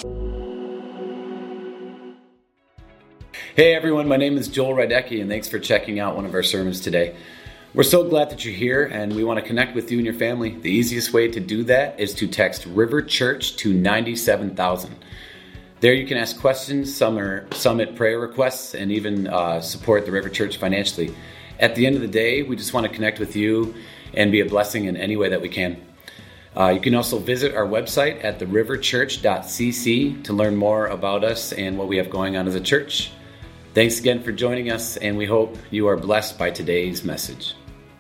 Hey everyone, my name is Joel Rydecki, and thanks for checking out one of our sermons today. We're so glad that you're here, and we want to connect with you and your family. The easiest way to do that is to text River Church to 97,000. There you can ask questions, submit prayer requests, and even support the River Church financially. At the end of the day, we just want to connect with you and be a blessing in any way that we can. You can also visit our website at theriverchurch.cc to learn more about us and what we have going on as a church. Thanks again for joining us, and we hope you are blessed by today's message.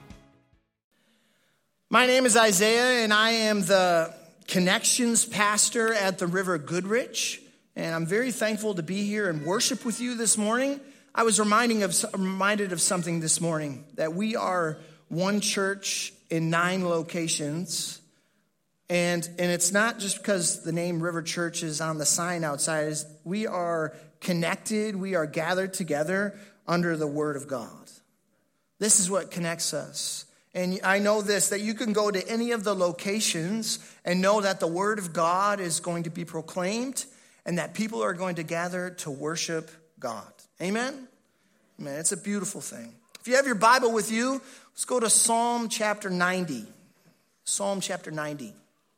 My name is Isaiah, and I am the Connections Pastor at the River Goodrich, and I'm very thankful to be here and worship with you this morning. I was reminded of something this morning, that we are one church in 9 locations, and it's not just because the name River Church is on the sign outside. We are connected, we are gathered together under the Word of God. This is what connects us. And I know this, that you can go to any of the locations and know that the Word of God is going to be proclaimed and that people are going to gather to worship God. Amen? Amen. It's a beautiful thing. If you have your Bible with you, let's go to Psalm chapter 90. Psalm chapter 90.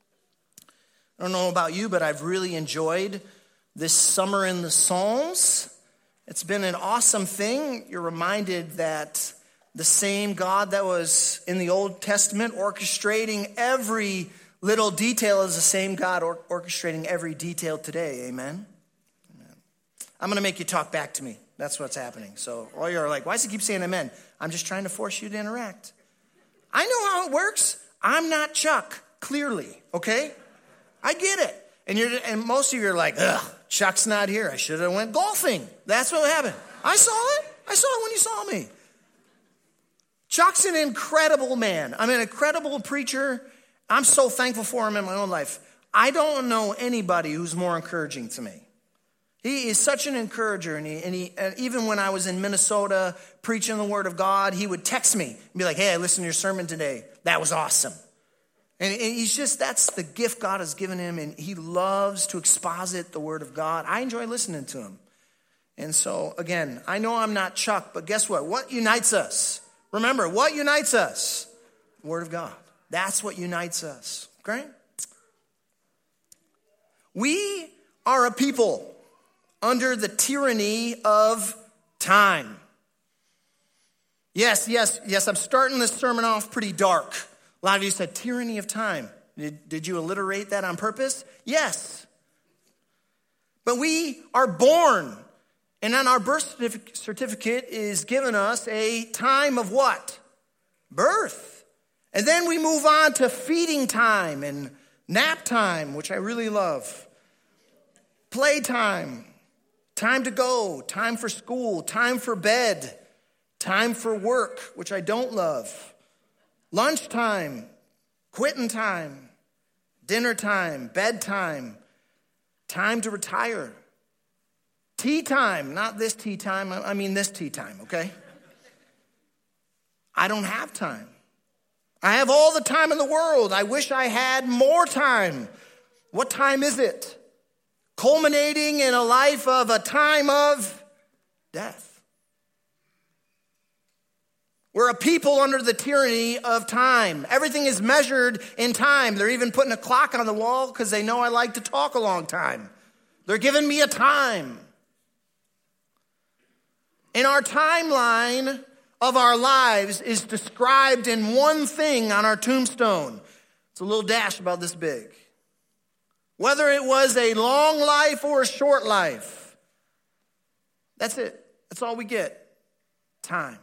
I don't know about you, but I've really enjoyed this summer in the Psalms. It's been an awesome thing. You're reminded that the same God that was in the Old Testament orchestrating every little detail is the same God orchestrating every detail today. Amen? Amen. I'm going to make you talk back to me. That's what's happening. So all you're like, why does he keep saying amen? I'm just trying to force you to interact. I know how it works. I'm not Chuck, clearly, okay? I get it. And most of you are like, ugh, Chuck's not here. I should have went golfing. That's what happened. I saw it. I saw it when you saw me. Chuck's an incredible man. I'm an incredible preacher. I'm so thankful for him in my own life. I don't know anybody who's more encouraging to me. He is such an encourager. And even when I was in Minnesota preaching the Word of God, he would text me and be like, hey, I listened to your sermon today. That was awesome. And he's just, that's the gift God has given him, and he loves to exposit the Word of God. I enjoy listening to him. And so, again, I know I'm not Chuck, but guess what? What unites us? Remember, what unites us? The Word of God. That's what unites us, okay? We are a people under the tyranny of time. Yes, I'm starting this sermon off pretty dark. A lot of you said, tyranny of time. Did you alliterate that on purpose? Yes. But we are born, and on our birth certificate is given us a time of what? Birth. And then we move on to feeding time and nap time, which I really love. Playtime, time to go, time for school, time for bed, time for work, which I don't love. Lunchtime, quitting time, dinner time, bedtime, time to retire. Tea time, not this tea time, I mean this tea time, okay? I don't have time. I have all the time in the world. I wish I had more time. What time is it? Culminating in a life of a time of death. We're a people under the tyranny of time. Everything is measured in time. They're even putting a clock on the wall because they know I like to talk a long time. They're giving me a time. And our timeline of our lives is described in one thing on our tombstone. It's a little dash about this big. Whether it was a long life or a short life. That's it. That's all we get. Time.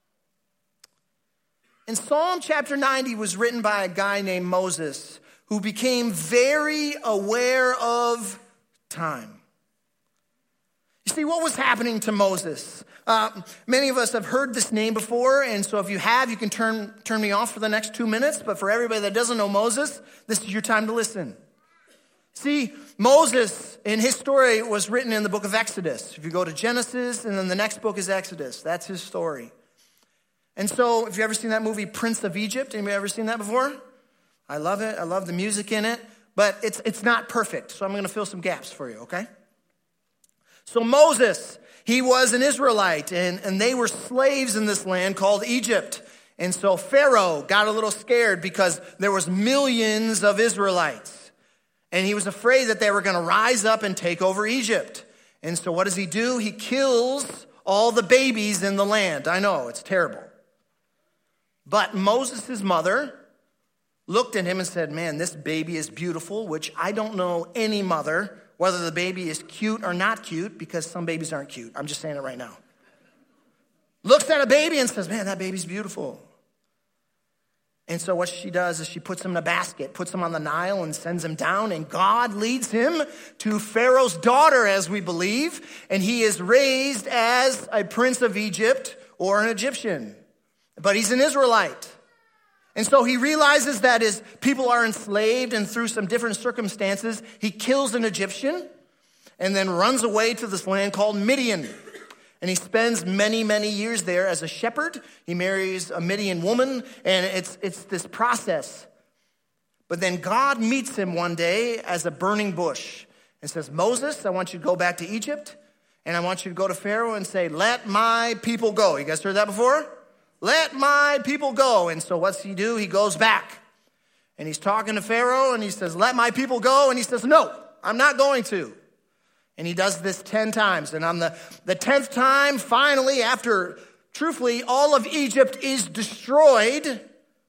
And Psalm chapter 90 was written by a guy named Moses who became very aware of time. You see, what was happening to Moses? Many of us have heard this name before, and so if you have, you can turn me off for the next 2 minutes. But for everybody that doesn't know Moses, this is your time to listen. See, Moses, in his story, was written in the book of Exodus. If you go to Genesis, and then the next book is Exodus. That's his story. And so, if you've ever seen that movie, Prince of Egypt, anybody ever seen that before? I love it. I love the music in it. but it's not perfect. So I'm going to fill some gaps for you, okay? So Moses, he was an Israelite, and they were slaves in this land called Egypt. And so Pharaoh got a little scared because there was millions of Israelites. And he was afraid that they were going to rise up and take over Egypt. And so what does he do? He kills all the babies in the land. I know, it's terrible. But Moses' mother looked at him and said, man, this baby is beautiful, which I don't know any mother, whether the baby is cute or not cute, because some babies aren't cute. I'm just saying it right now. Looks at a baby and says, man, that baby's beautiful. And so what she does is she puts him in a basket, puts him on the Nile and sends him down. And God leads him to Pharaoh's daughter, as we believe. And he is raised as a prince of Egypt or an Egyptian. But he's an Israelite. And so he realizes that his people are enslaved, and through some different circumstances, he kills an Egyptian and then runs away to this land called Midian. And he spends many, many years there as a shepherd. He marries a Midian woman, and it's this process. But then God meets him one day as a burning bush and says, Moses, I want you to go back to Egypt, and I want you to go to Pharaoh and say, let my people go. You guys heard that before? Let my people go. And so what's he do? He goes back, and he's talking to Pharaoh, and he says, let my people go. And he says, no, I'm not going to. And he does this 10 times. And on the 10th time, finally, after, truthfully, all of Egypt is destroyed,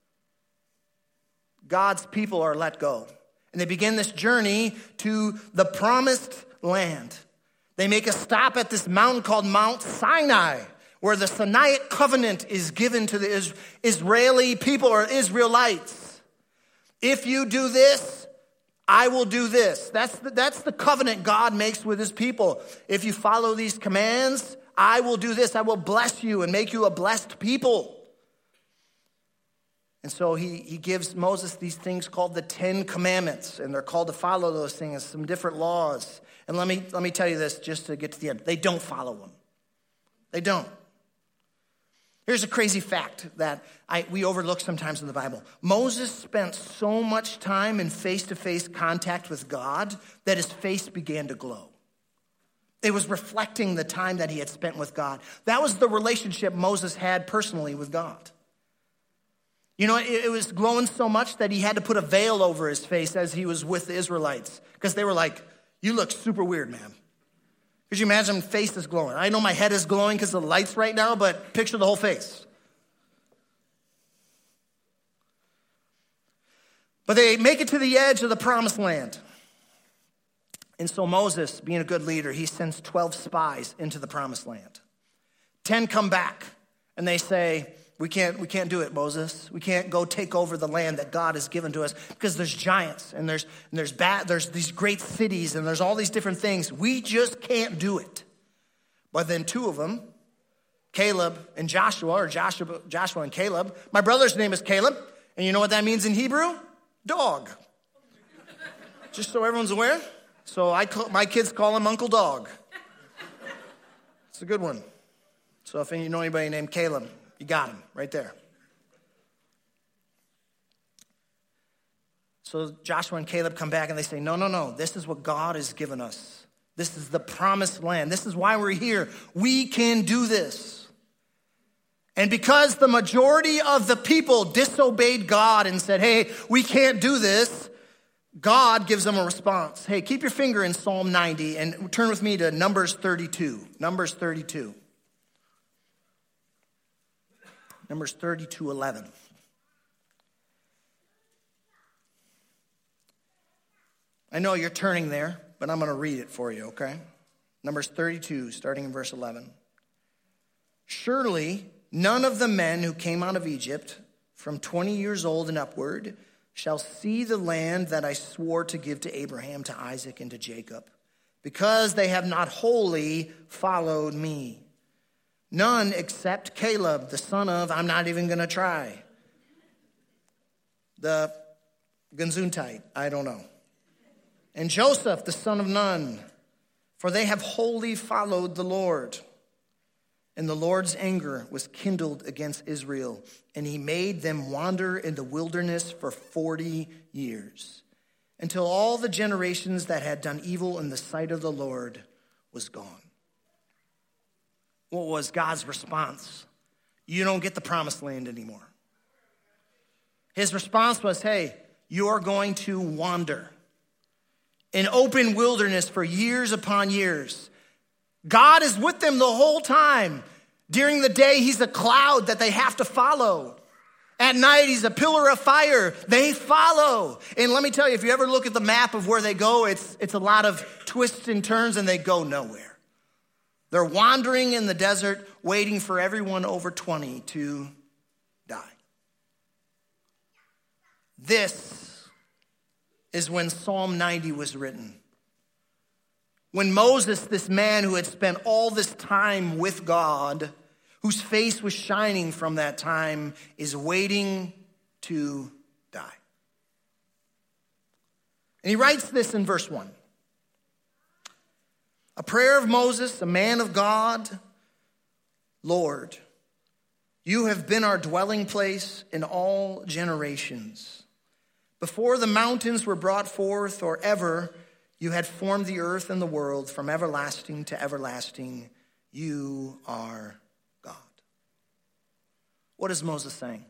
God's people are let go. And they begin this journey to the promised land. They make a stop at this mountain called Mount Sinai, where the Sinaitic covenant is given to the Israeli people or Israelites. If you do this, I will do this. That's the covenant God makes with his people. If you follow these commands, I will do this. I will bless you and make you a blessed people. And so he gives Moses these things called the 10 Commandments, and they're called to follow those things, some different laws. And let me tell you this just to get to the end. They don't follow them. They don't. Here's a crazy fact that we overlook sometimes in the Bible. Moses spent so much time in face-to-face contact with God that his face began to glow. It was reflecting the time that he had spent with God. That was the relationship Moses had personally with God. You know, it was glowing so much that he had to put a veil over his face as he was with the Israelites, because they were like, you look super weird, man. Could you imagine my face is glowing? I know my head is glowing because of the lights right now, but picture the whole face. But they make it to the edge of the promised land. And so Moses, being a good leader, he sends 12 spies into the promised land. 10 come back, and they say, we can't do it, Moses. We can't go take over the land that God has given to us because there's giants and there's these great cities and there's all these different things. We just can't do it. But then 2 of them, Caleb and Joshua, or Joshua and Caleb. My brother's name is Caleb, and you know what that means in Hebrew? Dog. Just so everyone's aware. So my kids call him Uncle Dog. It's a good one. So if you know anybody named Caleb, you got him right there. So Joshua and Caleb come back and they say, no, this is what God has given us. This is the promised land. This is why we're here. We can do this. And because the majority of the people disobeyed God and said, hey, we can't do this, God gives them a response. Hey, keep your finger in Psalm 90 and turn with me to Numbers 32. Numbers 32. Numbers 32:11. I know you're turning there, but I'm going to read it for you, okay? Numbers 32, starting in verse 11. Surely none of the men who came out of Egypt from 20 years old and upward shall see the land that I swore to give to Abraham, to Isaac, and to Jacob, because they have not wholly followed me. None except Caleb, the son of, I'm not even going to try, the Genzuntite, I don't know. And Joseph, the son of Nun, for they have wholly followed the Lord. And the Lord's anger was kindled against Israel, and he made them wander in the wilderness for 40 years. until all the generations that had done evil in the sight of the Lord was gone. What was God's response? You don't get the promised land anymore. His response was, hey, you're going to wander in open wilderness for years upon years. God is with them the whole time. During the day, he's a cloud that they have to follow. At night, he's a pillar of fire. They follow. And let me tell you, if you ever look at the map of where they go, it's a lot of twists and turns, and they go nowhere. They're wandering in the desert, waiting for everyone over 20 to die. This is when Psalm 90 was written. When Moses, this man who had spent all this time with God, whose face was shining from that time, is waiting to die. And he writes this in verse 1. A prayer of Moses, a man of God. Lord, you have been our dwelling place in all generations. Before the mountains were brought forth, or ever you had formed the earth and the world, from everlasting to everlasting, you are God. What is Moses saying?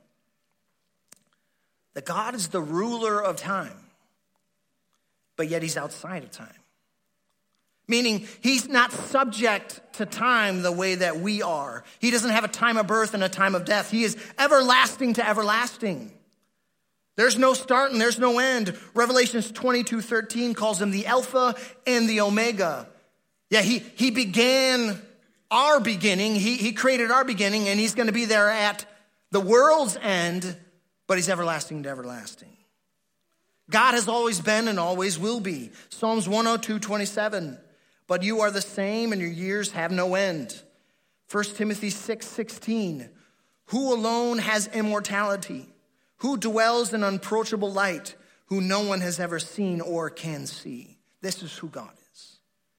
That God is the ruler of time, but yet he's outside of time. Meaning he's not subject to time the way that we are. He doesn't have a time of birth and a time of death. He is everlasting to everlasting. There's no start and there's no end. Revelations 22:13 calls him the Alpha and the Omega. Yeah, he began our beginning. He created our beginning, and he's going to be there at the world's end, but he's everlasting to everlasting. God has always been and always will be. Psalms 102:27. But you are the same, and your years have no end. 1 Timothy 6:16. Who alone has immortality? Who dwells in unapproachable light? Who no one has ever seen or can see. This is who God is.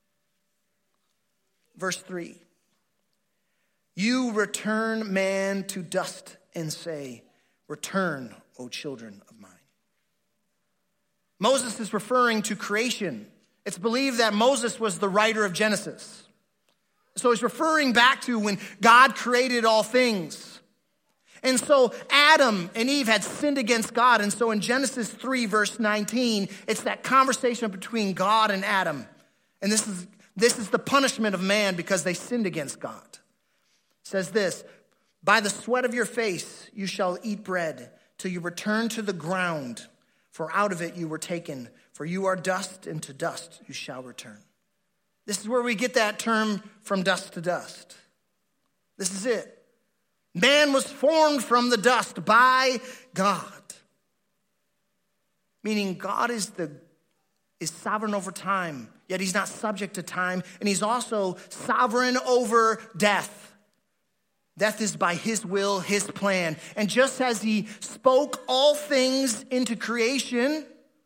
Verse 3. You return man to dust and say, return, O children of mine. Moses is referring to creation. It's believed that Moses was the writer of Genesis. So he's referring back to when God created all things. And so Adam and Eve had sinned against God. And so in Genesis 3, verse 19, it's that conversation between God and Adam. And this is the punishment of man because they sinned against God. It says this, by the sweat of your face you shall eat bread till you return to the ground, for out of it you were taken. For you are dust, and to dust you shall return. This is where we get that term from dust to dust. This is it. Man was formed from the dust by God. Meaning God is sovereign over time, yet he's not subject to time, and he's also sovereign over death. Death is by his will, his plan. And just as he spoke all things into creation,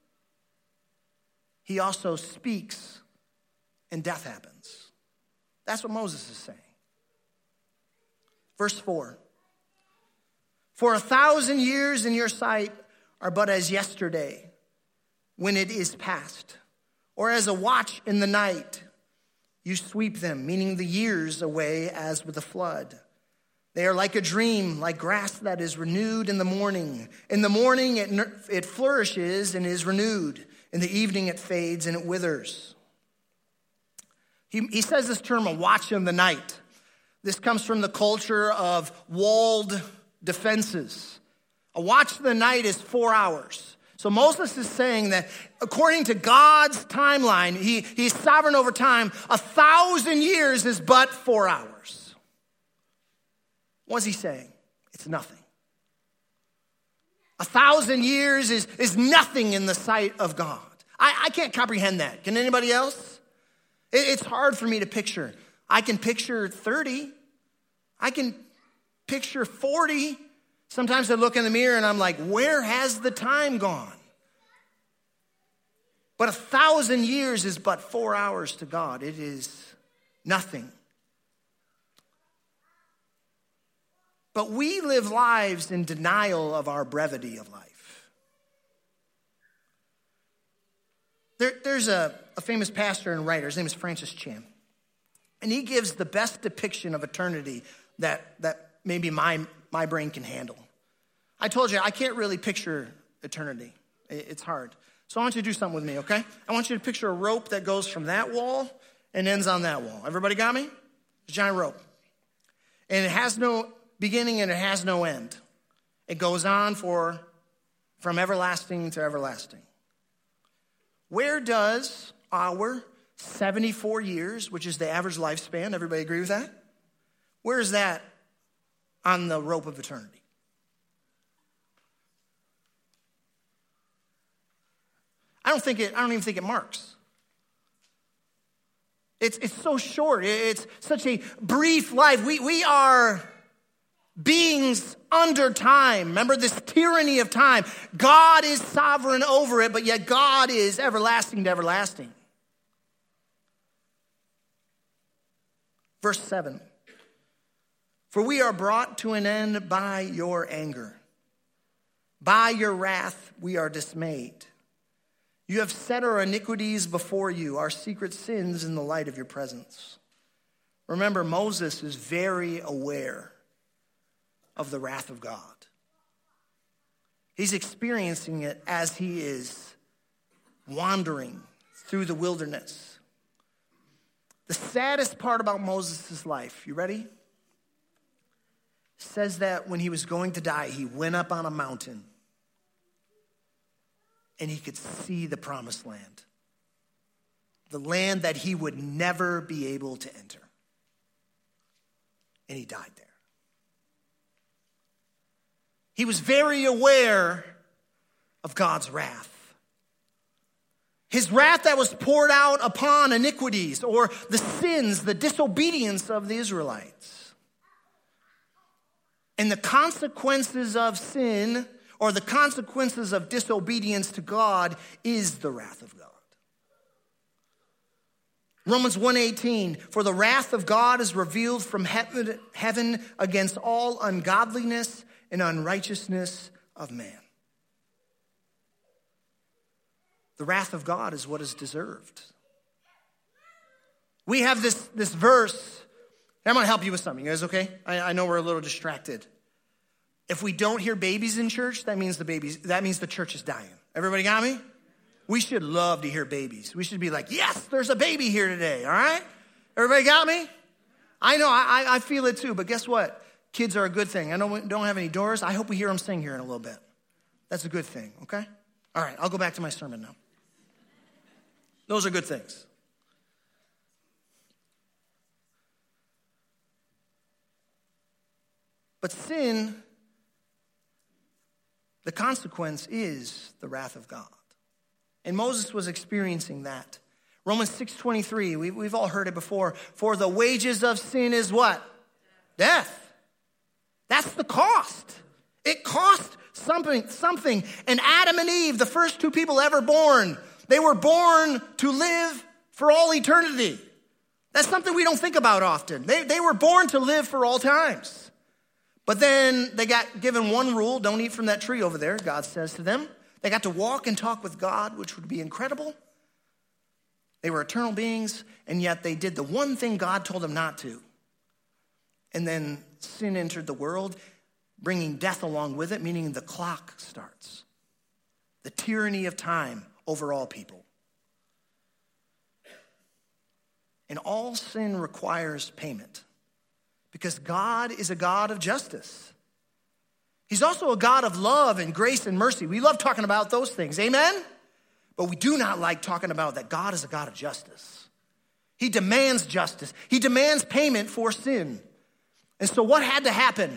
he also speaks and death happens. That's what Moses is saying. Verse 4. For 1,000 years in your sight are but as yesterday when it is past, or as a watch in the night. You sweep them, meaning the years, away as with a flood. They are like a dream, like grass that is renewed in the morning. In the morning it flourishes and is renewed. In the evening it fades and it withers. He says this term, a watch in the night. This comes from the culture of walled defenses. A watch in the night is 4 hours. So Moses is saying that according to God's timeline, he's sovereign over time. 1,000 years is but 4 hours. What's he saying? It's nothing. 1,000 years is nothing in the sight of God. I can't comprehend that. Can anybody else? It's hard for me to picture. I can picture 30. I can picture 40. Sometimes I look in the mirror and I'm like, where has the time gone? But 1,000 years is but 4 hours to God. It is nothing. But we live lives in denial of our brevity of life. There's a famous pastor and writer. His name is Francis Chan. And he gives the best depiction of eternity that maybe my brain can handle. I told you, I can't really picture eternity. It's hard. So I want you to do something with me, okay? I want you to picture a rope that goes from that wall and ends on that wall. Everybody got me? It's a giant rope. And it has no beginning and it has no end. It goes on from everlasting to everlasting. Where does our 74 years, which is the average lifespan, everybody agree with that? Where is that on the rope of eternity? I don't even think it marks. It's so short. It's such a brief life. We are beings under time. Remember this tyranny of time. God is sovereign over it, but yet God is everlasting to everlasting. Verse 7. For we are brought to an end by your anger. By your wrath we are dismayed. You have set our iniquities before you, our secret sins in the light of your presence. Remember, Moses is very aware of the wrath of God. He's experiencing it as he is wandering through the wilderness. The saddest part about Moses' life, you ready? Says that when he was going to die, he went up on a mountain and he could see the promised land. The land that he would never be able to enter. And he died there. He was very aware of God's wrath. His wrath that was poured out upon iniquities or the sins, the disobedience of the Israelites. And the consequences of sin or the consequences of disobedience to God is the wrath of God. Romans 1:18, for the wrath of God is revealed from heaven against all ungodliness and unrighteousness of man. The wrath of God is what is deserved. We have this verse. I'm going to help you with something. You guys okay? I know we're a little distracted. If we don't hear babies in church, that means the church is dying. Everybody got me? We should love to hear babies. We should be like, yes, there's a baby here today, all right? Everybody got me? I know, I feel it too, but guess what? Kids are a good thing. I know we don't have any doors. I hope we hear them sing here in a little bit. That's a good thing, okay? All right, I'll go back to my sermon now. Those are good things. But sin, the consequence is the wrath of God. And Moses was experiencing that. Romans 6:23, we've all heard it before. For the wages of sin is what? Death. That's the cost. It cost something. And Adam and Eve, the first two people ever born, they were born to live for all eternity. That's something we don't think about often. They were born to live for all times. But then they got given one rule, don't eat from that tree over there, God says to them. They got to walk and talk with God, which would be incredible. They were eternal beings, and yet they did the one thing God told them not to. And then sin entered the world, bringing death along with it, meaning the clock starts. The tyranny of time over all people. And all sin requires payment. Because God is a God of justice. He's also a God of love and grace and mercy. We love talking about those things, amen? But we do not like talking about that God is a God of justice. He demands justice. He demands payment for sin. And so what had to happen?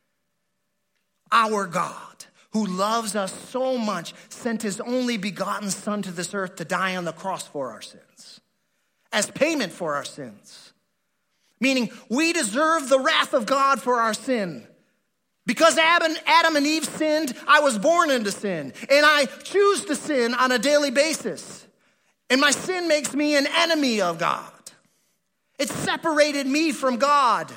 Our God, who loves us so much, sent his only begotten Son to this earth to die on the cross for our sins. As payment for our sins. Meaning we deserve the wrath of God for our sin. Because Adam and Eve sinned, I was born into sin. And I choose to sin on a daily basis. And my sin makes me an enemy of God. It separated me from God.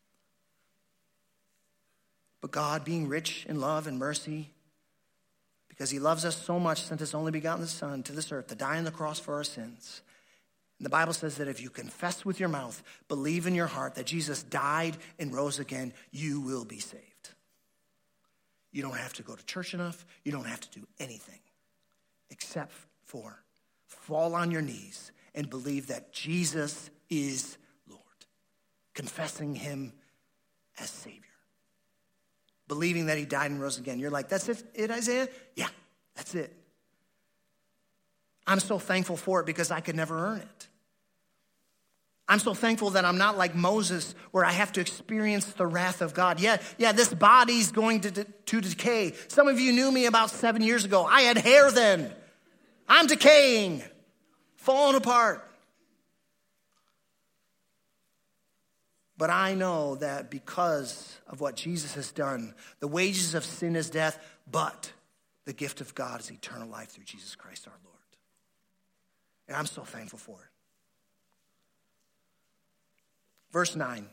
But God, being rich in love and mercy, because he loves us so much, sent his only begotten Son to this earth to die on the cross for our sins. And the Bible says that if you confess with your mouth, believe in your heart that Jesus died and rose again, you will be saved. You don't have to go to church enough. You don't have to do anything except for fall on your knees and believe that Jesus is Lord, confessing him as Savior, believing that he died and rose again. You're like, that's it, Isaiah? Yeah, that's it. I'm so thankful for it because I could never earn it. I'm so thankful that I'm not like Moses where I have to experience the wrath of God. Yeah, this body's going to decay. Some of you knew me about 7 years ago. I had hair then. I'm decaying, falling apart. But I know that because of what Jesus has done, the wages of sin is death, but the gift of God is eternal life through Jesus Christ our Lord. And I'm so thankful for it. Verse 9.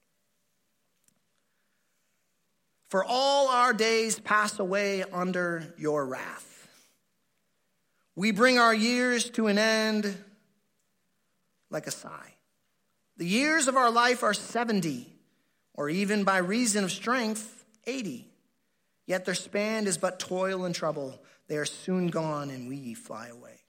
For all our days pass away under your wrath. We bring our years to an end like a sigh. The years of our life are 70, or even by reason of strength, 80. Yet their span is but toil and trouble. They are soon gone and we fly away.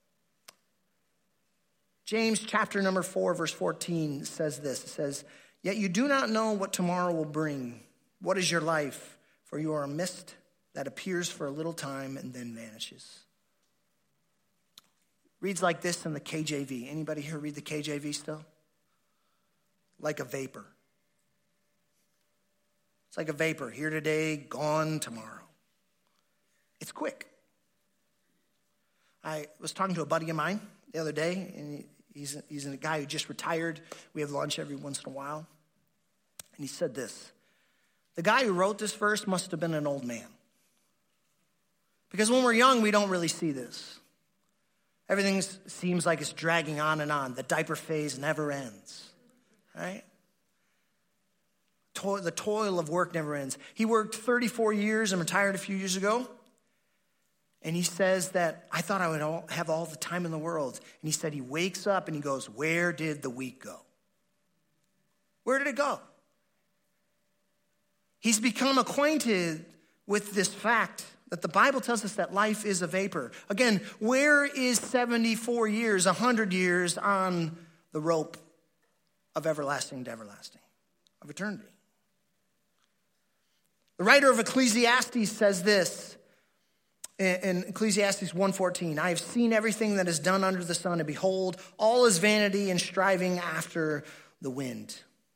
James chapter number 4, verse 14 says this. It says, yet you do not know what tomorrow will bring. What is your life? For you are a mist that appears for a little time and then vanishes. Reads like this in the KJV. Anybody here read the KJV still? Like a vapor. It's like a vapor. Here today, gone tomorrow. It's quick. I was talking to a buddy of mine the other day, and he's a guy who just retired. We have lunch every once in a while. And he said this. The guy who wrote this verse must have been an old man. Because when we're young, we don't really see this. Everything seems like it's dragging on and on. The diaper phase never ends, right? The toil of work never ends. He worked 34 years and retired a few years ago. And he says that, I thought I would have all the time in the world. And he said he wakes up and he goes, where did the week go? Where did it go? He's become acquainted with this fact that the Bible tells us that life is a vapor. Again, where is 74 years, 100 years on the rope of everlasting to everlasting, of eternity? The writer of Ecclesiastes says this in Ecclesiastes 1:14, I have seen everything that is done under the sun, and behold, all is vanity and striving after the wind.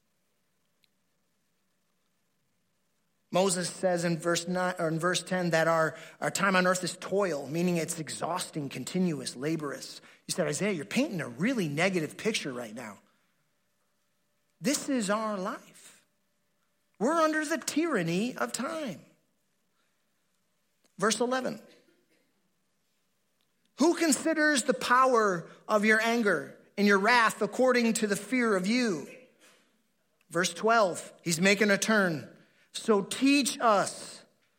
Moses says in verse 10 that our time on earth is toil, meaning it's exhausting, continuous, laborious. You said, Isaiah, you're painting a really negative picture right now. This is our life. We're under the tyranny of time. Verse 11. Who considers the power of your anger and your wrath according to the fear of you? Verse 12. He's making a turn. So teach us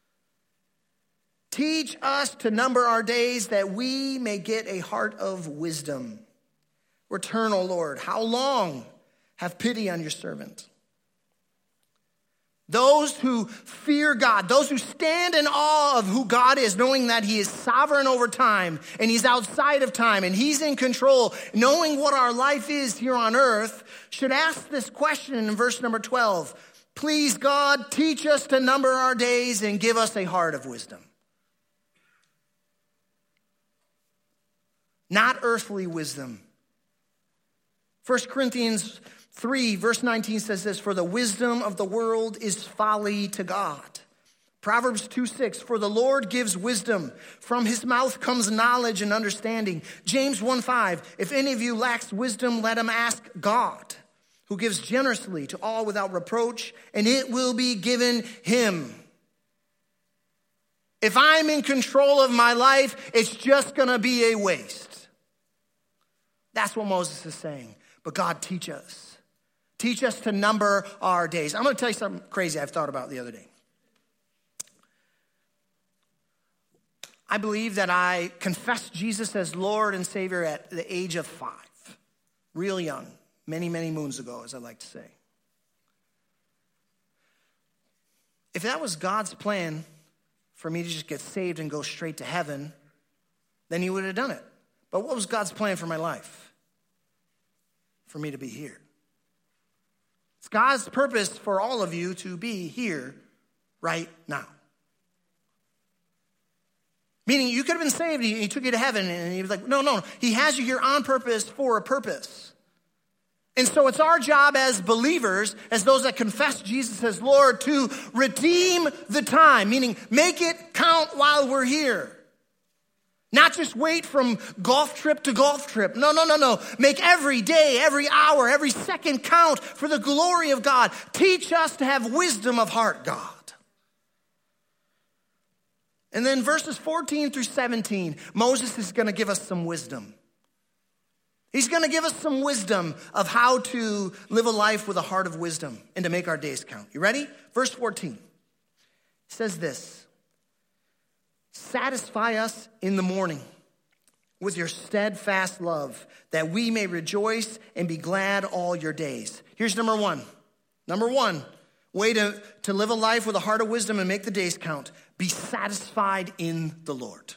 to number our days that we may get a heart of wisdom. Return, O Lord. How long? Have pity on your servant. Those who fear God, those who stand in awe of who God is, knowing that he is sovereign over time and he's outside of time and he's in control, knowing what our life is here on earth, should ask this question in verse number 12. Please, God, teach us to number our days and give us a heart of wisdom. Not earthly wisdom. 1 Corinthians 3, verse 19 says this, for the wisdom of the world is folly to God. Proverbs 2:6, for the Lord gives wisdom. From his mouth comes knowledge and understanding. James 1:5, if any of you lacks wisdom, let him ask God, who gives generously to all without reproach, and it will be given him. If I'm in control of my life, it's just going to be a waste. That's what Moses is saying. But God, teach us. Teach us to number our days. I'm going to tell you something crazy I've thought about the other day. I believe that I confessed Jesus as Lord and Savior at the age of 5. Real young. Many, many moons ago, as I like to say. If that was God's plan for me to just get saved and go straight to heaven, then he would have done it. But what was God's plan for my life? For me to be here. It's God's purpose for all of you to be here right now. Meaning you could have been saved, he took you to heaven, and he was like, no. He has you here on purpose for a purpose. And so it's our job as believers, as those that confess Jesus as Lord, to redeem the time, meaning make it count while we're here. Not just wait from golf trip to golf trip. No. Make every day, every hour, every second count for the glory of God. Teach us to have wisdom of heart, God. And then verses 14 through 17, Moses is going to give us some wisdom. He's going to give us some wisdom of how to live a life with a heart of wisdom and to make our days count. You ready? Verse 14 says this: satisfy us in the morning with your steadfast love, that we may rejoice and be glad all your days. Here's number one. Number one, way to live a life with a heart of wisdom and make the days count. Be satisfied in the Lord.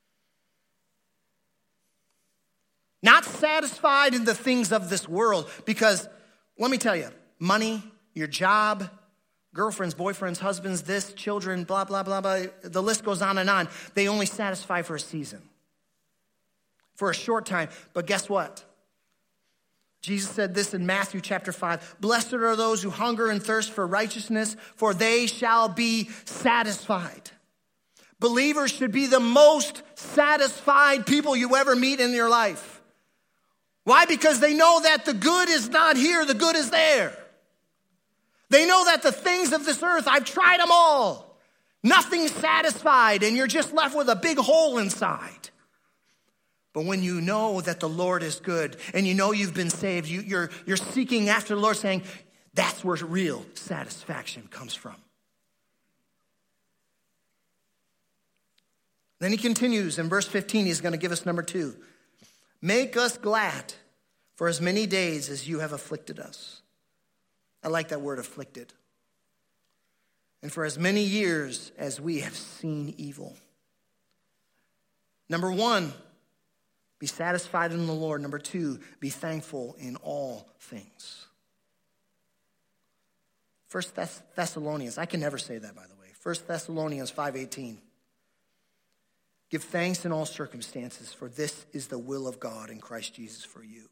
Not satisfied in the things of this world, because let me tell you, money, your job, girlfriends, boyfriends, husbands, this, children, blah, blah, blah, blah, the list goes on and on. They only satisfy for a season, for a short time. But guess what? Jesus said this in Matthew chapter 5. Blessed are those who hunger and thirst for righteousness, for they shall be satisfied. Believers should be the most satisfied people you ever meet in your life. Why? Because they know that the good is not here, the good is there. They know that the things of this earth, I've tried them all. Nothing's satisfied, and you're just left with a big hole inside. But when you know that the Lord is good, and you know you've been saved, you're seeking after the Lord, saying, that's where real satisfaction comes from. Then he continues in verse 15, he's going to give us number 2. Make us glad for as many days as you have afflicted us. I like that word, afflicted. And for as many years as we have seen evil. Number 1, be satisfied in the Lord. Number 2, be thankful in all things. 1 Thessalonians, I can never say that, by the way. 1 Thessalonians 5:18. Give thanks in all circumstances, for this is the will of God in Christ Jesus for you.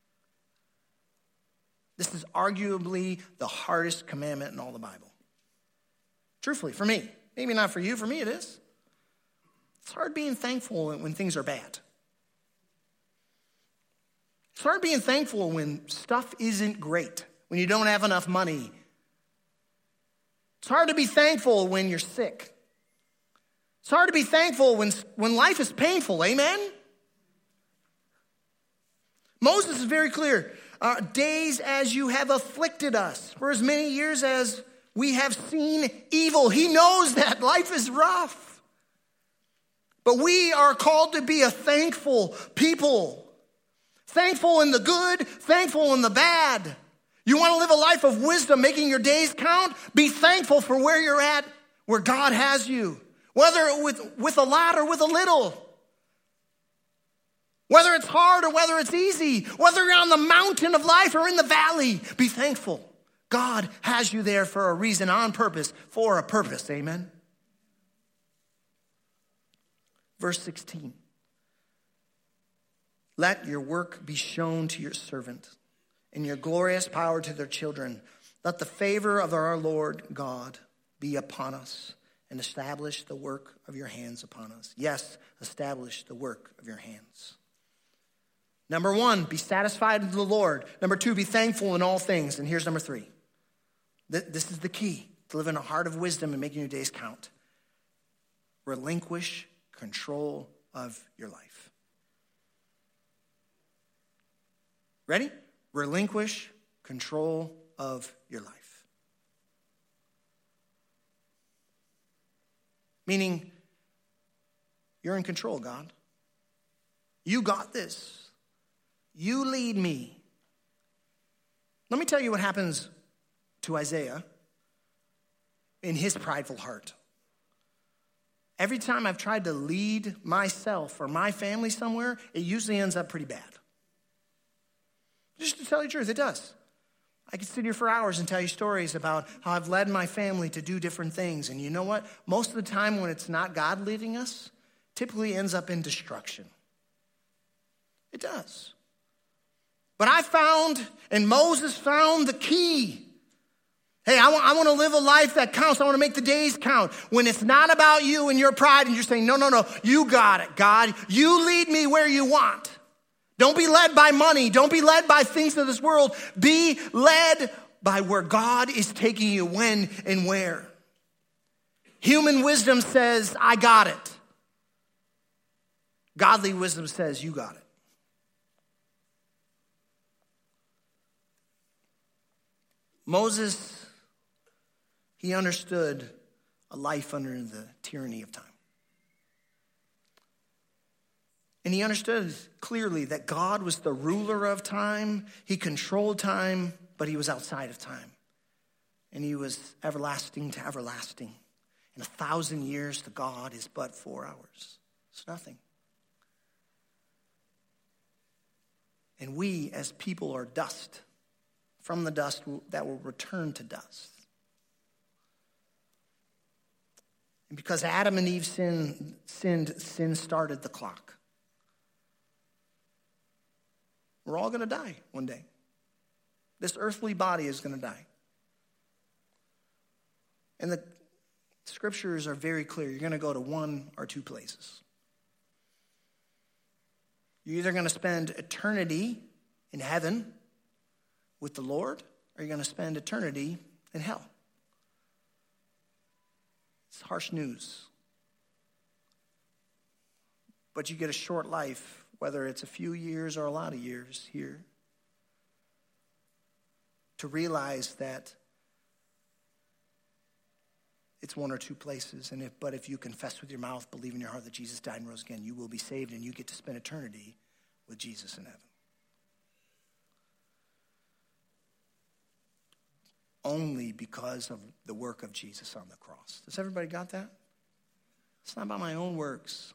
This is arguably the hardest commandment in all the Bible. Truthfully, for me. Maybe not for you. For me, it is. It's hard being thankful when things are bad. It's hard being thankful when stuff isn't great, when you don't have enough money. It's hard to be thankful when you're sick. It's hard to be thankful when life is painful, amen? Moses is very clear. Days as you have afflicted us, for as many years as we have seen evil. He knows that life is rough. But we are called to be a thankful people. Thankful in the good, thankful in the bad. You want to live a life of wisdom, making your days count? Be thankful for where you're at, where God has you. Whether with a lot or with a little. Whether it's hard or whether it's easy. Whether you're on the mountain of life or in the valley. Be thankful. God has you there for a reason, on purpose, for a purpose. Amen. Verse 16. Let your work be shown to your servant, and your glorious power to their children. Let the favor of our Lord God be upon us. And establish the work of your hands upon us. Yes, establish the work of your hands. Number 1, be satisfied in the Lord. Number 2, be thankful in all things. And here's number 3. This is the key to living a heart of wisdom and making your days count. Relinquish control of your life. Ready? Relinquish control of your life. Meaning, You're in control, God. You got this. You lead me. Let me tell you what happens to Isaiah in his prideful heart. Every time I've tried to lead myself or my family somewhere, it usually ends up pretty bad. Just to tell you the truth, it does. I could sit here for hours and tell you stories about how I've led my family to do different things. And you know what? Most of the time when it's not God leading us, typically ends up in destruction. It does. But I found, and Moses found the key. Hey, I want to live a life that counts. I want to make the days count. When it's not about you and your pride and you're saying, no, you got it, God. You lead me where you want. Don't be led by money. Don't be led by things of this world. Be led by where God is taking you, when and where. Human wisdom says, I got it. Godly wisdom says, you got it. Moses, he understood a life under the tyranny of time. And he understood clearly that God was the ruler of time. He controlled time, but he was outside of time. And he was everlasting to everlasting. And 1,000 years to God is but 4 hours. It's nothing. And we as people are dust. From the dust that will return to dust. And because Adam and Eve sinned, sin started the clock. We're all going to die one day. This earthly body is going to die. And the scriptures are very clear. You're going to go to one or two places. You're either going to spend eternity in heaven with the Lord, or you're going to spend eternity in hell. It's harsh news. But you get a short life, whether it's a few years or a lot of years here, to realize that it's one or two places. But if you confess with your mouth, believe in your heart that Jesus died and rose again, you will be saved, and you get to spend eternity with Jesus in heaven. Only because of the work of Jesus on the cross. Does everybody got that? It's not about my own works.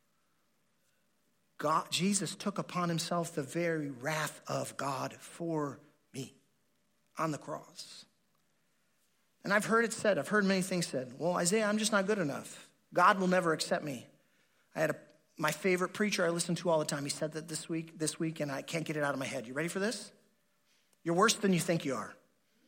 Jesus took upon himself the very wrath of God for me on the cross. And I've heard it said, I've heard many things said, well, Isaiah, I'm just not good enough. God will never accept me. I had my favorite preacher I listen to all the time. He said that this week, and I can't get it out of my head. You ready for this? You're worse than you think you are.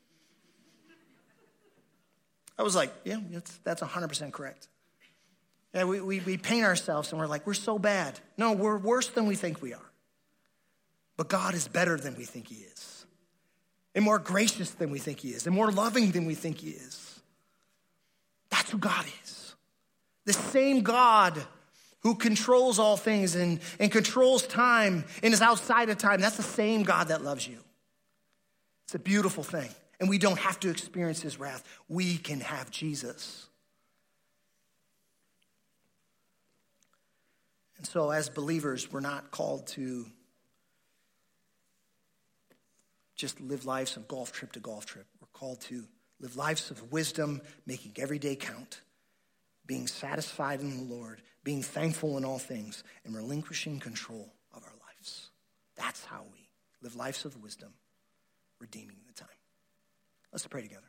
I was like, yeah, that's 100% correct. Yeah, we paint ourselves and we're like, we're so bad. No, we're worse than we think we are. But God is better than we think he is. And more gracious than we think he is. And more loving than we think he is. That's who God is. The same God who controls all things and controls time and is outside of time. That's the same God that loves you. It's a beautiful thing. And we don't have to experience his wrath. We can have Jesus. And so as believers, we're not called to just live lives of golf trip to golf trip. We're called to live lives of wisdom, making every day count, being satisfied in the Lord, being thankful in all things, and relinquishing control of our lives. That's how we live lives of wisdom, redeeming the time. Let's pray together.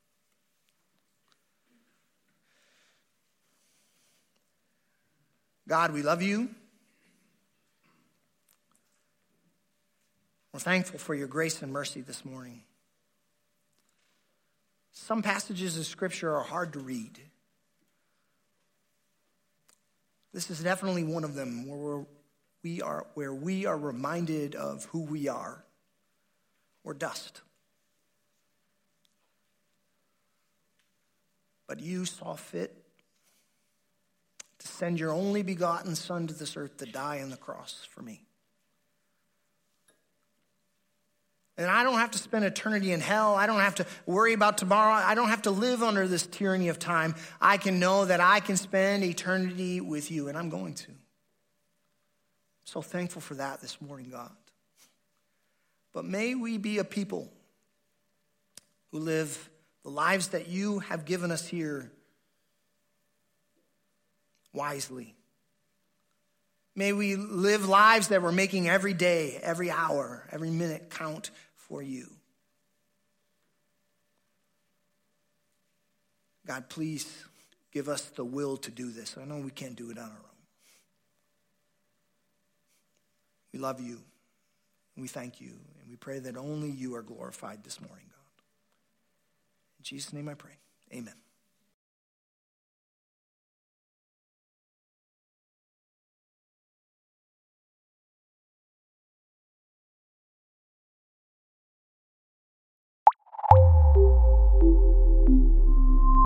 God, we love you. We're thankful for your grace and mercy this morning. Some passages of Scripture are hard to read. This is definitely one of them where we are reminded of who we are. We're dust. But you saw fit to send your only begotten Son to this earth to die on the cross for me. And I don't have to spend eternity in hell. I don't have to worry about tomorrow. I don't have to live under this tyranny of time. I can know that I can spend eternity with you, and I'm going to. I'm so thankful for that this morning, God. But may we be a people who live the lives that you have given us here wisely. May we live lives that we're making every day, every hour, every minute count for you. God, please give us the will to do this. I know we can't do it on our own. We love you, and we thank you, and we pray that only you are glorified this morning, God. In Jesus' name I pray. Amen.